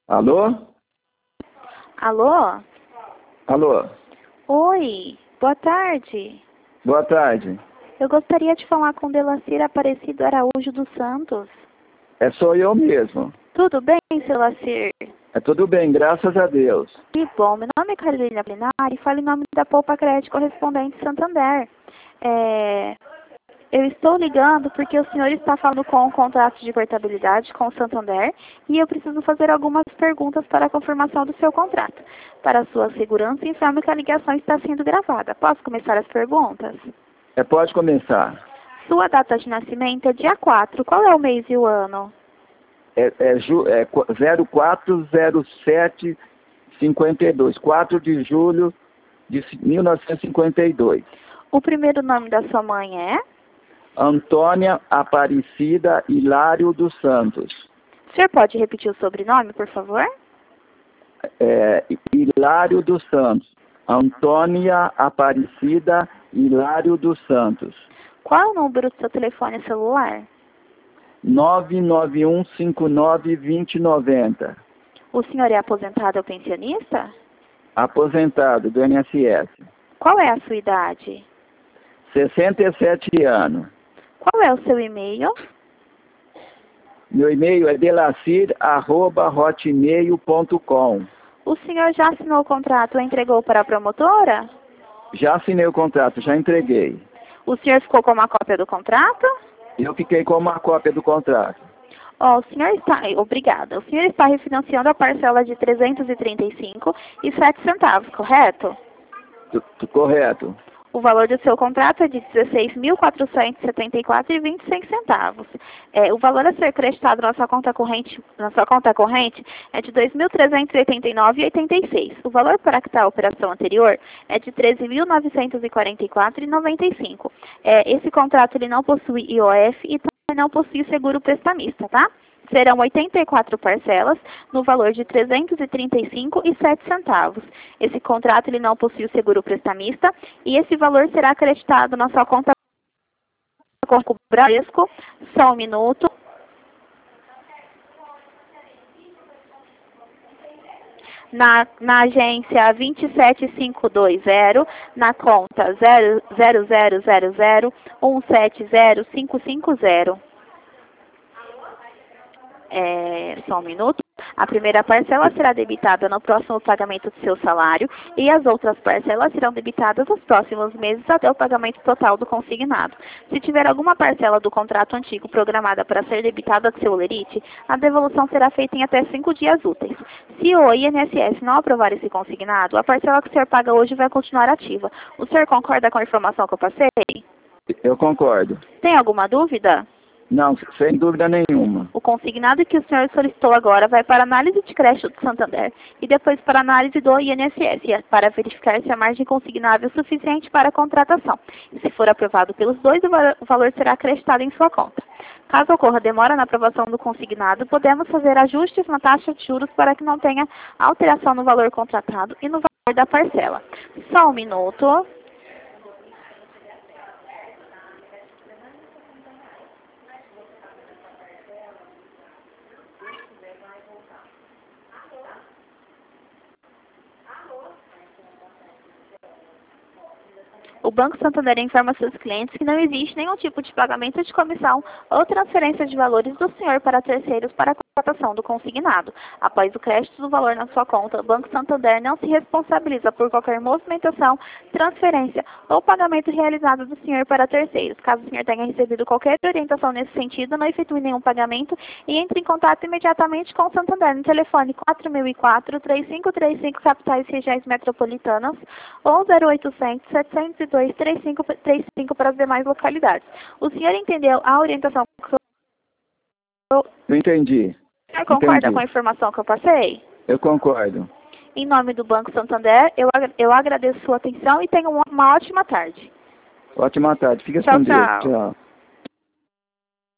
Alô? Alô? Alô? Oi, boa tarde. Boa tarde. Eu gostaria de falar com Delacir Aparecido Araújo dos Santos. Sou eu mesmo. Tudo bem, seu Delacir? Tudo bem, graças a Deus. Que bom, meu nome é Carolina Plinari e falo em nome da Poupa Crédito Correspondente Santander. Eu estou ligando porque o senhor está falando com um contrato de portabilidade com o Santander e eu preciso fazer algumas perguntas para a confirmação do seu contrato. Para sua segurança, informo que a ligação está sendo gravada. Posso começar as perguntas? Pode começar. Sua data de nascimento é dia 4. Qual é o mês e o ano? 040752, 4 de julho de 1952. O primeiro nome da sua mãe é? Antônia Aparecida Hilário dos Santos. O senhor pode repetir o sobrenome, por favor? Hilário dos Santos. Antônia Aparecida Hilário dos Santos. Qual é o número do seu telefone celular? 991592090. O senhor é aposentado ou pensionista? Aposentado do INSS. Qual é a sua idade? 67 anos. Qual é o seu e-mail? Meu e-mail é delacir@hotmail.com. O senhor já assinou o contrato ou entregou para a promotora? Já assinei o contrato, já entreguei. O senhor ficou com uma cópia do contrato? Eu fiquei com uma cópia do contrato. O senhor está... Obrigada. O senhor está refinanciando a parcela de R$ 335,07, correto? Correto. O valor do seu contrato é de R$ 16.474,25. O valor a ser creditado na sua conta corrente é de R$ 2.389,86. O valor para quitar a operação anterior é de R$ 13.944,95. Esse contrato ele não possui IOF e também não possui seguro prestamista, tá? Serão 84 parcelas no valor de R$ 335,07. Esse contrato ele não possui o seguro prestamista e esse valor será acreditado na sua conta com o Bradesco. Só um minuto. Na agência 27520, na conta 00001705550. Só um minuto. A primeira parcela será debitada no próximo pagamento do seu salário e as outras parcelas serão debitadas nos próximos meses até o pagamento total do consignado. Se tiver alguma parcela do contrato antigo programada para ser debitada do seu lerite, a devolução será feita em até 5 dias úteis. Se o INSS não aprovar esse consignado, a parcela que o senhor paga hoje vai continuar ativa. O senhor concorda com a informação que eu passei? Eu concordo. Tem alguma dúvida? Não, sem dúvida nenhuma. O consignado que o senhor solicitou agora vai para análise de crédito do Santander e depois para análise do INSS, para verificar se a margem consignável é suficiente para a contratação. E se for aprovado pelos dois, o valor será acreditado em sua conta. Caso ocorra demora na aprovação do consignado, podemos fazer ajustes na taxa de juros para que não tenha alteração no valor contratado e no valor da parcela. Só um minuto. O Banco Santander informa seus clientes que não existe nenhum tipo de pagamento de comissão ou transferência de valores do senhor para terceiros para a contratação do consignado. Após o crédito do valor na sua conta, o Banco Santander não se responsabiliza por qualquer movimentação, transferência ou pagamento realizado do senhor para terceiros. Caso o senhor tenha recebido qualquer orientação nesse sentido, não efetue nenhum pagamento e entre em contato imediatamente com o Santander no telefone 4004-3535 capitais e regiões metropolitanas ou 0800-702-3535 para as demais localidades. O senhor entendeu a orientação que eu entendi. O senhor concorda com a informação que eu passei? Eu concordo. Em nome do Banco Santander, eu agradeço sua atenção e tenha uma ótima tarde. Ótima tarde. Fica Tchau, com Deus. tchau. Tchau.